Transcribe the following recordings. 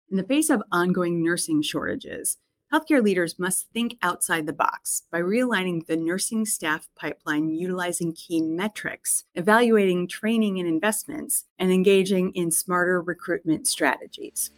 In the face of ongoing nursing shortages, healthcare leaders must think outside the box by realigning the nursing staff pipeline utilizing key metrics, evaluating training and investments, and engaging in smarter recruitment strategies.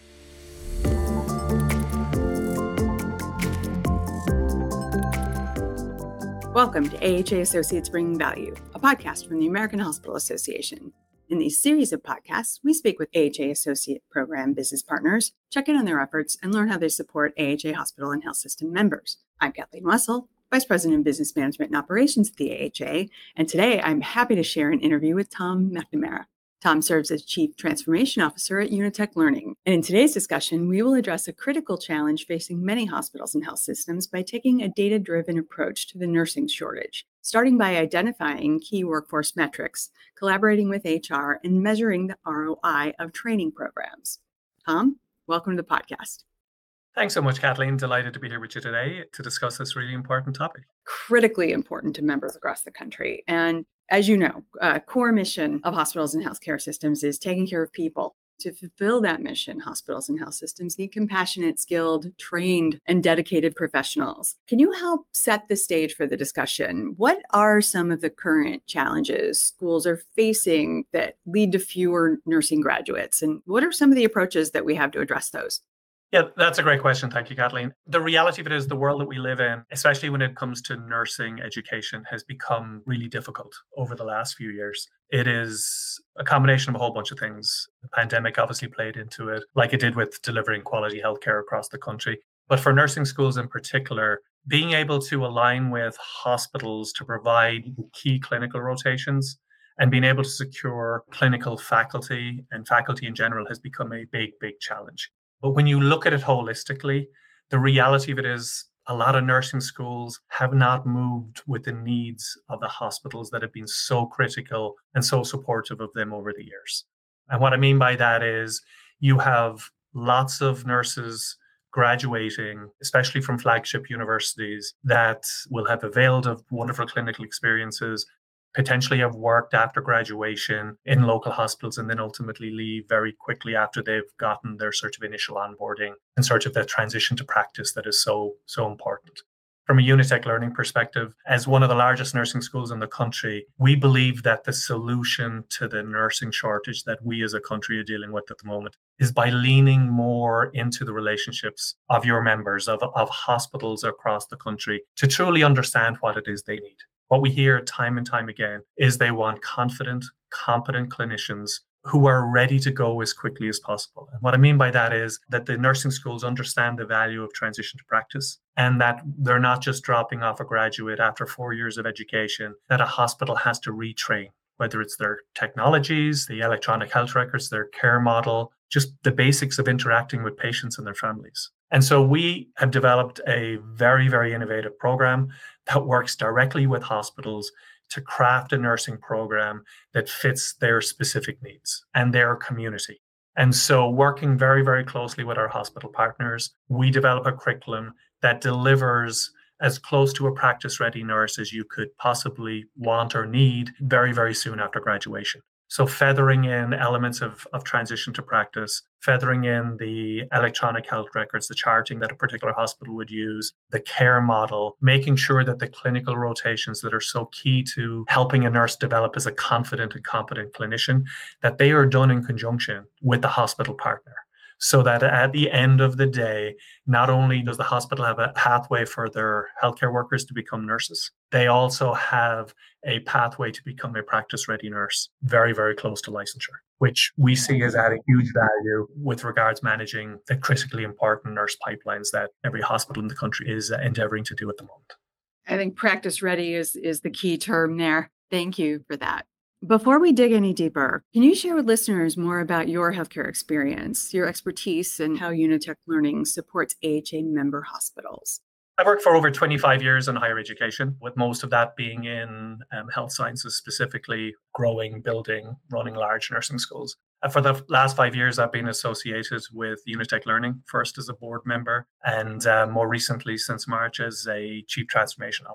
Welcome to AHA Associates Bringing Value, a podcast from the American Hospital Association. In these series of podcasts, we speak with AHA Associate Program business partners, check in on their efforts, and learn how they support AHA hospital and health system members. I'm Kathleen Wessel, Vice President of Business Management and Operations at the AHA, and today I'm happy to share an interview with Tom McNamara. Tom serves as Chief Transformation Officer at Unitech Learning. And in today's discussion, we will address a critical challenge facing many hospitals and health systems by taking a data-driven approach to the nursing shortage, starting by identifying key workforce metrics, collaborating with HR, and measuring the ROI of training programs. Tom, welcome to the podcast. Thanks so much, Kathleen. Delighted to be here with you today to discuss this really important topic. Critically important to members across the country. And as you know, a core mission of hospitals and healthcare systems is taking care of people. To fulfill that mission, hospitals and health systems need compassionate, skilled, trained, and dedicated professionals. Can you help set the stage for the discussion? What are some of the current challenges schools are facing that lead to fewer nursing graduates? And what are some of the approaches that we have to address those? Yeah, that's a great question. Thank you, Kathleen. The reality of it is the world that we live in, especially when it comes to nursing education, has become really difficult over the last few years. It is a combination of a whole bunch of things. The pandemic obviously played into it, like it did with delivering quality healthcare across the country. But for nursing schools in particular, being able to align with hospitals to provide key clinical rotations and being able to secure clinical faculty and faculty in general has become a big, big challenge. But when you look at it holistically, the reality of it is a lot of nursing schools have not moved with the needs of the hospitals that have been so critical and so supportive of them over the years. And what I mean by that is you have lots of nurses graduating, especially from flagship universities, that will have availed of wonderful clinical experiences, potentially have worked after graduation in local hospitals and then ultimately leave very quickly after they've gotten their sort of initial onboarding and sort of that transition to practice that is so important. From a Unitech Learning perspective, as one of the largest nursing schools in the country, we believe that the solution to the nursing shortage that we as a country are dealing with at the moment is by leaning more into the relationships of your members, of hospitals across the country to truly understand what it is they need. What we hear time and time again is they want confident, competent clinicians who are ready to go as quickly as possible. And what I mean by that is that the nursing schools understand the value of transition to practice and that they're not just dropping off a graduate after 4 years of education, that a hospital has to retrain, whether it's their technologies, the electronic health records, their care model, just the basics of interacting with patients and their families. And so we have developed a very, very innovative program that works directly with hospitals to craft a nursing program that fits their specific needs and their community. And so working very, very closely with our hospital partners, we develop a curriculum that delivers as close to a practice-ready nurse as you could possibly want or need very, very soon after graduation. So feathering in elements of transition to practice, feathering in the electronic health records, the charting that a particular hospital would use, the care model, making sure that the clinical rotations that are so key to helping a nurse develop as a confident and competent clinician, that they are done in conjunction with the hospital partner. So that at the end of the day, not only does the hospital have a pathway for their healthcare workers to become nurses, they also have a pathway to become a practice-ready nurse very, very close to licensure, which we see as adding huge value with regards managing the critically important nurse pipelines that every hospital in the country is endeavoring to do at the moment. I think practice-ready is the key term there. Thank you for that. Before we dig any deeper, can you share with listeners more about your healthcare experience, your expertise, and how Unitech Learning supports AHA member hospitals? I've worked for over 25 years in higher education, with most of that being in health sciences, specifically growing, building, running large nursing schools. For the last 5 years, I've been associated with Unitech Learning, first as a board member, and more recently, since March, as a Chief Transformation Officer.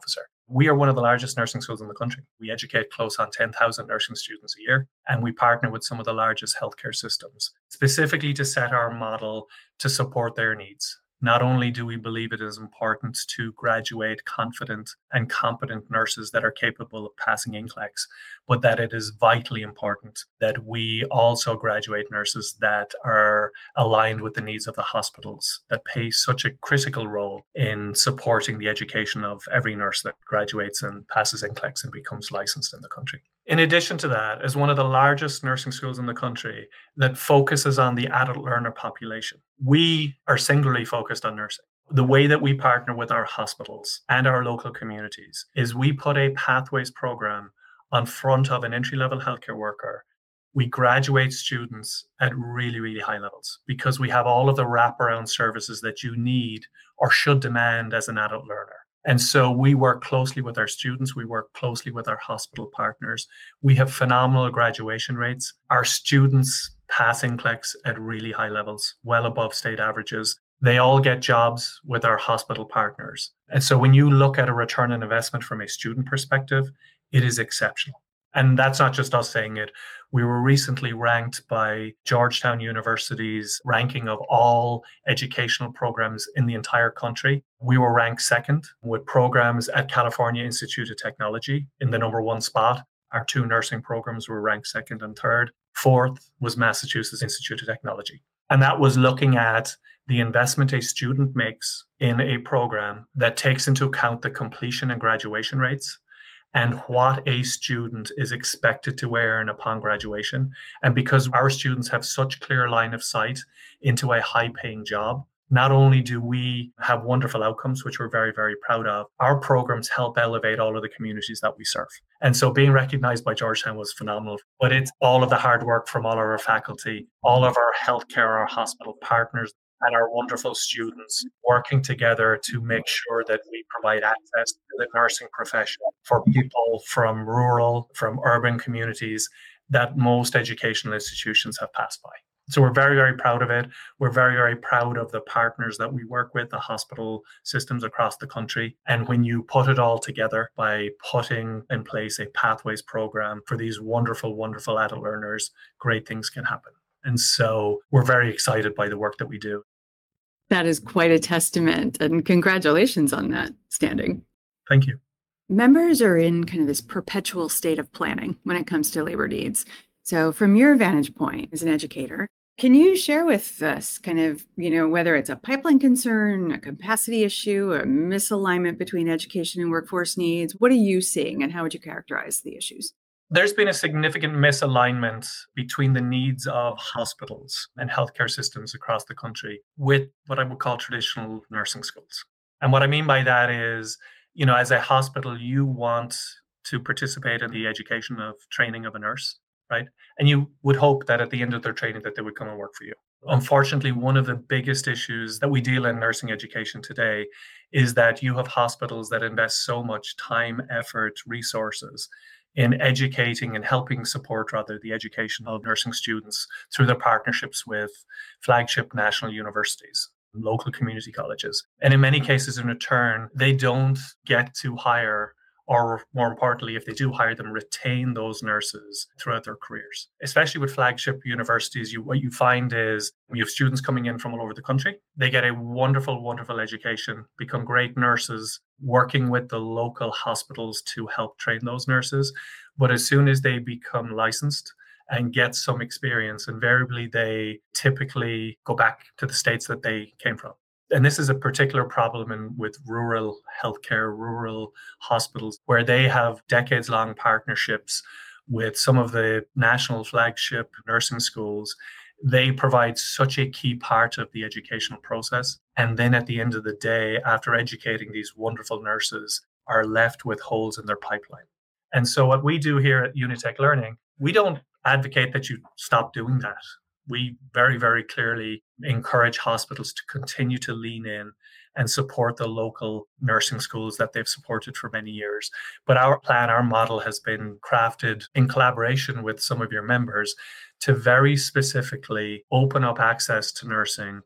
We are one of the largest nursing schools in the country. We educate close on 10,000 nursing students a year, and we partner with some of the largest healthcare systems, specifically to set our model to support their needs. Not only do we believe it is important to graduate confident and competent nurses that are capable of passing NCLEX, but that it is vitally important that we also graduate nurses that are aligned with the needs of the hospitals, that play such a critical role in supporting the education of every nurse that graduates and passes NCLEX and becomes licensed in the country. In addition to that, as one of the largest nursing schools in the country that focuses on the adult learner population, we are singularly focused on nursing. The way that we partner with our hospitals and our local communities is we put a pathways program on front of an entry-level healthcare worker. We graduate students at really, really high levels because we have all of the wraparound services that you need or should demand as an adult learner. And so we work closely with our students. We work closely with our hospital partners. We have phenomenal graduation rates. Our students pass NCLEX at really high levels, well above state averages. They all get jobs with our hospital partners. And so when you look at a return on investment from a student perspective, it is exceptional. And that's not just us saying it. We were recently ranked by Georgetown University's ranking of all educational programs in the entire country. We were ranked second with programs at California Institute of Technology in the number one spot. Our two nursing programs were ranked second and third. Fourth was Massachusetts Institute of Technology. And that was looking at the investment a student makes in a program that takes into account the completion and graduation rates and what a student is expected to earn upon graduation. And because our students have such clear line of sight into a high-paying job, not only do we have wonderful outcomes, which we're very, very proud of, our programs help elevate all of the communities that we serve. And so being recognized by Georgetown was phenomenal, but it's all of the hard work from all of our faculty, all of our healthcare, our hospital partners, and our wonderful students working together to make sure that we provide access to the nursing profession for people from rural, from urban communities that most educational institutions have passed by. So we're very, very proud of it. We're very, very proud of the partners that we work with, the hospital systems across the country. And when you put it all together by putting in place a pathways program for these wonderful, wonderful adult learners, great things can happen. And so we're very excited by the work that we do. That is quite a testament, and congratulations on that standing. Thank you. Members are in kind of this perpetual state of planning when it comes to labor needs. So from your vantage point as an educator, can you share with us kind of, whether it's a pipeline concern, a capacity issue, a misalignment between education and workforce needs? What are you seeing and how would you characterize the issues? There's been a significant misalignment between the needs of hospitals and healthcare systems across the country with what I would call traditional nursing schools. And what I mean by that is, as a hospital, you want to participate in the education of training of a nurse, right? And you would hope that at the end of their training that they would come and work for you. Unfortunately, one of the biggest issues that we deal in nursing education today is that you have hospitals that invest so much time, effort, resources in educating and helping support the education of nursing students through their partnerships with flagship national universities, local community colleges. And in many cases, in return, they don't get to hire, or more importantly, if they do hire them, retain those nurses throughout their careers. Especially with flagship universities, what you find is you have students coming in from all over the country. They get a wonderful, wonderful education, become great nurses, working with the local hospitals to help train those nurses. But as soon as they become licensed and get some experience, invariably they typically go back to the states that they came from. And this is a particular problem with rural healthcare, rural hospitals, where they have decades-long partnerships with some of the national flagship nursing schools. They provide such a key part of the educational process. And then at the end of the day, after educating these wonderful nurses, are left with holes in their pipeline. And so what we do here at Unitech Learning, we don't advocate that you stop doing that. We very, very clearly encourage hospitals to continue to lean in and support the local nursing schools that they've supported for many years. But our plan, our model has been crafted in collaboration with some of your members to very specifically open up access to nursing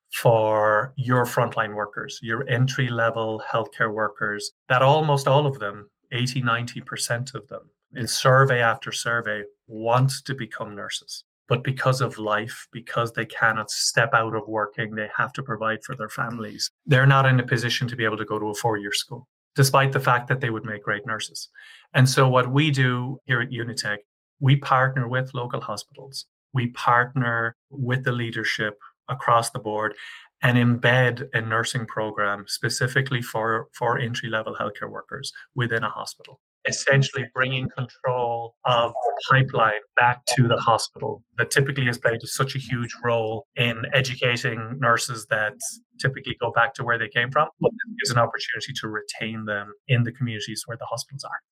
for your frontline workers, your entry-level healthcare workers, that almost all of them, 80, 90% of them, in survey after survey, want to become nurses. But because of life, because they cannot step out of working, they have to provide for their families. They're not in a position to be able to go to a 4-year school, despite the fact that they would make great nurses. And so what we do here at Unitech, we partner with local hospitals. We partner with the leadership across the board and embed a nursing program specifically for entry-level healthcare workers within a hospital, essentially bringing control of the pipeline back to the hospital that typically has played such a huge role in educating nurses that typically go back to where they came from, but this gives an opportunity to retain them in the communities where the hospitals are.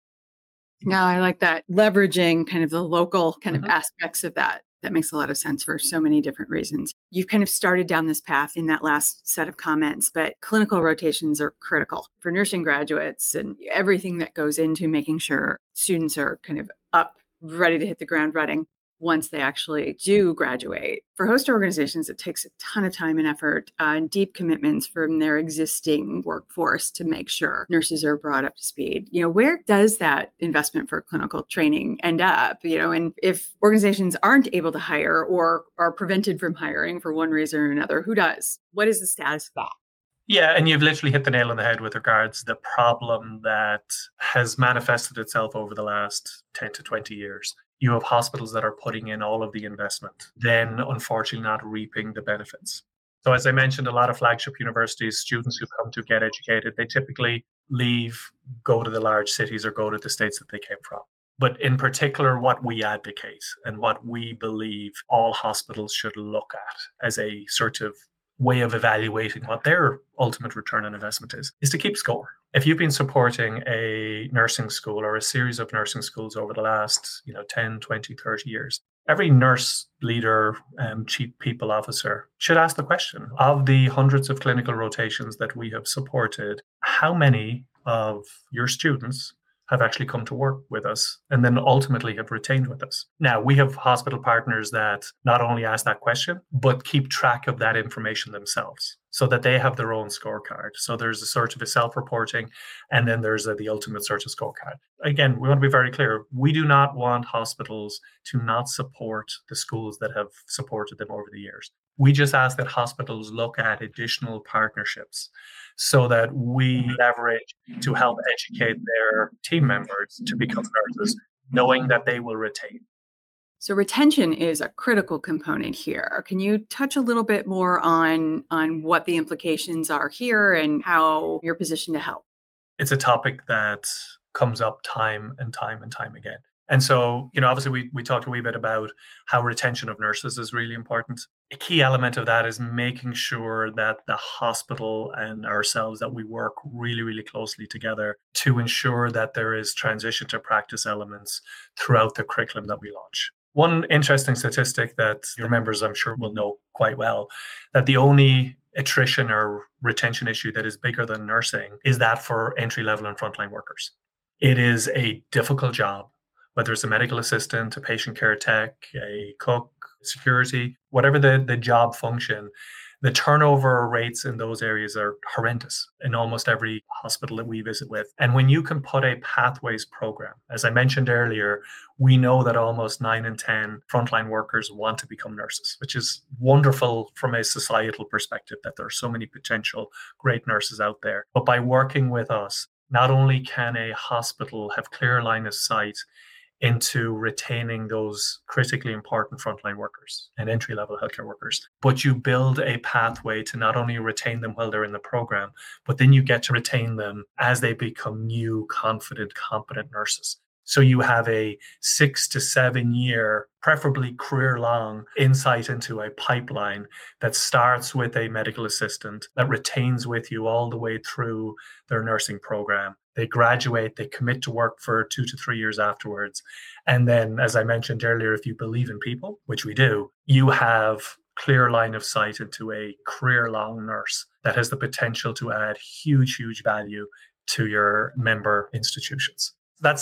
No, I like that. Leveraging kind of the local kind of aspects of that. That makes a lot of sense for so many different reasons. You've kind of started down this path in that last set of comments, but clinical rotations are critical for nursing graduates and everything that goes into making sure students are kind of up, ready to hit the ground running once they actually do graduate. For host organizations, it takes a ton of time and effort and deep commitments from their existing workforce to make sure nurses are brought up to speed. Where does that investment for clinical training end up? And if organizations aren't able to hire or are prevented from hiring for one reason or another, who does? What is the status of that? Yeah, and you've literally hit the nail on the head with regards to the problem that has manifested itself over the last 10 to 20 years. You have hospitals that are putting in all of the investment, then unfortunately not reaping the benefits. So as I mentioned, a lot of flagship universities, students who come to get educated, they typically leave, go to the large cities or go to the states that they came from. But in particular, what we advocate and what we believe all hospitals should look at as a sort of way of evaluating what their ultimate return on investment is to keep score. If you've been supporting a nursing school or a series of nursing schools over the last 10, 20, 30 years, every nurse leader, chief people officer should ask the question of the hundreds of clinical rotations that we have supported, how many of your students have actually come to work with us and then ultimately have retained with us. Now, we have hospital partners that not only ask that question, but keep track of that information themselves so that they have their own scorecard. So there's a sort of a self-reporting, and then there's the ultimate sort of scorecard. Again, we want to be very clear. We do not want hospitals to not support the schools that have supported them over the years. We just ask that hospitals look at additional partnerships so that we leverage to help educate their team members to become nurses, knowing that they will retain. So retention is a critical component here. Can you touch a little bit more on what the implications are here and how you're positioned to help? It's a topic that comes up time and time and time again. And so, obviously we talked a wee bit about how retention of nurses is really important. A key element of that is making sure that the hospital and ourselves, that we work really, really closely together to ensure that there is transition to practice elements throughout the curriculum that we launch. One interesting statistic that your members, I'm sure, will know quite well, that the only attrition or retention issue that is bigger than nursing is that for entry-level and frontline workers. It is a difficult job, whether it's a medical assistant, a patient care tech, a cook, security, whatever the job function, the turnover rates in those areas are horrendous in almost every hospital that we visit with. And when you can put a pathways program, as I mentioned earlier, we know that almost 9 in 10 frontline workers want to become nurses, which is wonderful from a societal perspective that there are so many potential great nurses out there. But by working with us, not only can a hospital have clear line of sight into retaining those critically important frontline workers and entry-level healthcare workers, but you build a pathway to not only retain them while they're in the program, but then you get to retain them as they become new, confident, competent nurses. So you have a 6 to 7 year, preferably career-long insight into a pipeline that starts with a medical assistant that retains with you all the way through their nursing program. They graduate, they commit to work for 2 to 3 years afterwards. And then, as I mentioned earlier, if you believe in people, which we do, you have clear line of sight into a career-long nurse that has the potential to add huge, huge value to your member institutions. That's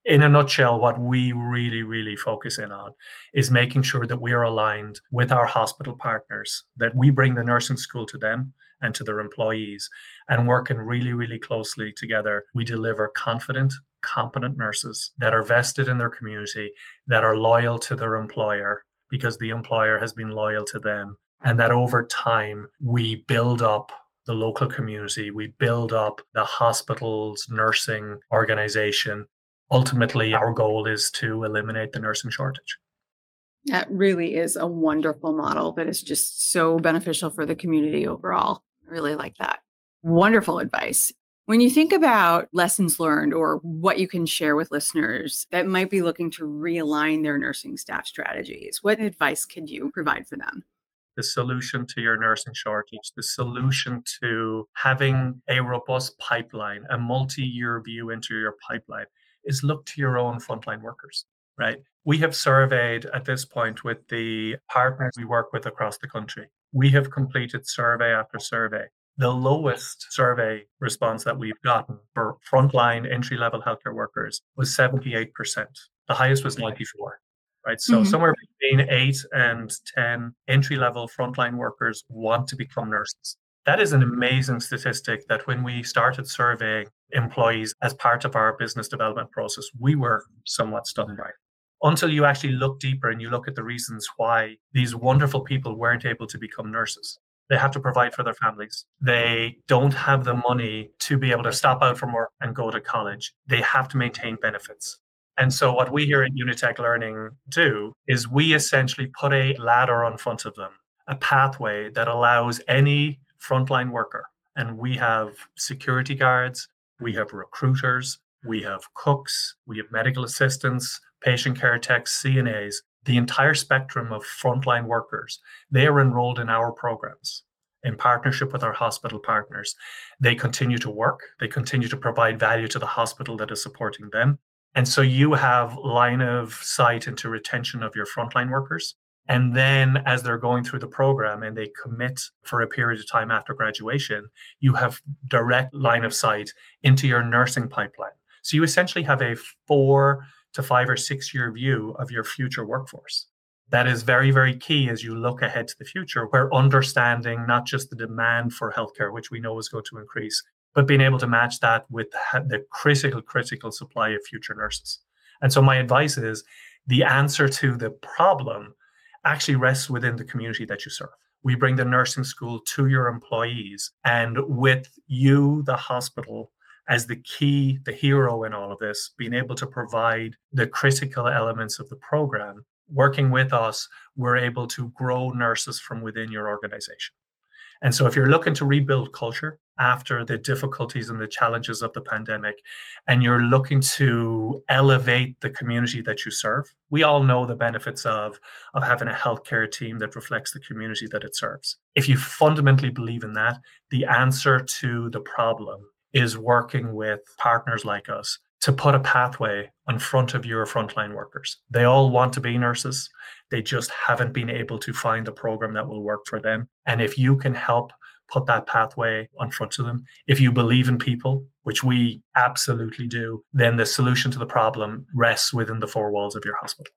In a nutshell, what we really, really focus in on is making sure that we are aligned with our hospital partners, that we bring the nursing school to them and to their employees, and working really, really closely together. We deliver confident, competent nurses that are vested in their community, that are loyal to their employer because the employer has been loyal to them, and that over time we build up the local community, we build up the hospital's nursing organization. Ultimately, our goal is to eliminate the nursing shortage. That really is a wonderful model that is just so beneficial for the community overall. I really like that. Wonderful advice. When you think about lessons learned or what you can share with listeners that might be looking to realign their nursing staff strategies, what advice could you provide for them? The solution to your nursing shortage, the solution to having a robust pipeline, a multi-year view into your pipeline, is look to your own frontline workers, right? We have surveyed at this point with the partners we work with across the country. We have completed survey after survey. The lowest survey response that we've gotten for frontline entry-level healthcare workers was 78%. The highest was 94%. Right. So somewhere between 8 and 10 entry-level frontline workers want to become nurses. That is an amazing statistic that when we started surveying employees as part of our business development process, we were somewhat stunned by it. Until you actually look deeper and you look at the reasons why these wonderful people weren't able to become nurses. They have to provide for their families. They don't have the money to be able to stop out from work and go to college. They have to maintain benefits. And so what we here at Unitech Learning do is we essentially put a ladder on front of them, a pathway that allows any frontline worker. And we have security guards, we have recruiters, we have cooks, we have medical assistants, patient care techs, CNAs, the entire spectrum of frontline workers. They are enrolled in our programs in partnership with our hospital partners. They continue to work, they continue to provide value to the hospital that is supporting them. And so you have line of sight into retention of your frontline workers. And then as they're going through the program and they commit for a period of time after graduation, you have direct line of sight into your nursing pipeline. So you essentially have a 4 to 5 or 6 year view of your future workforce. That is very, very key as you look ahead to the future, where understanding not just the demand for healthcare, which we know is going to increase, but being able to match that with the critical supply of future nurses. And so my advice is the answer to the problem actually rests within the community that you serve. We bring the nursing school to your employees, and with you, the hospital, as the key, the hero in all of this, being able to provide the critical elements of the program, working with us, we're able to grow nurses from within your organization. And so if you're looking to rebuild culture after the difficulties and the challenges of the pandemic, and you're looking to elevate the community that you serve, we all know the benefits of having a healthcare team that reflects the community that it serves. If you fundamentally believe in that, the answer to the problem is working with partners like us to put a pathway in front of your frontline workers. They all want to be nurses. They just haven't been able to find a program that will work for them. And if you can help put that pathway in front of them, if you believe in people, which we absolutely do, then the solution to the problem rests within the 4 walls of your hospital.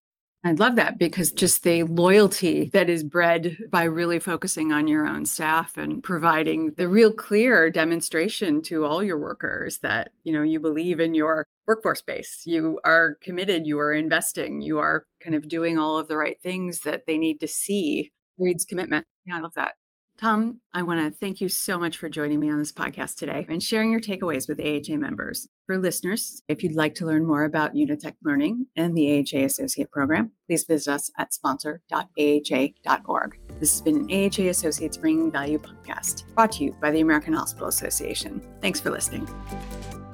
I love that, because just the loyalty that is bred by really focusing on your own staff and providing the real clear demonstration to all your workers that, you believe in your workforce base, you are committed, you are investing, you are kind of doing all of the right things that they need to see breeds commitment. Yeah, I love that. Tom, I want to thank you so much for joining me on this podcast today and sharing your takeaways with AHA members. For listeners, if you'd like to learn more about Unitech Learning and the AHA Associate Program, please visit us at sponsor.aha.org. This has been an AHA Associates Bringing Value podcast, brought to you by the American Hospital Association. Thanks for listening.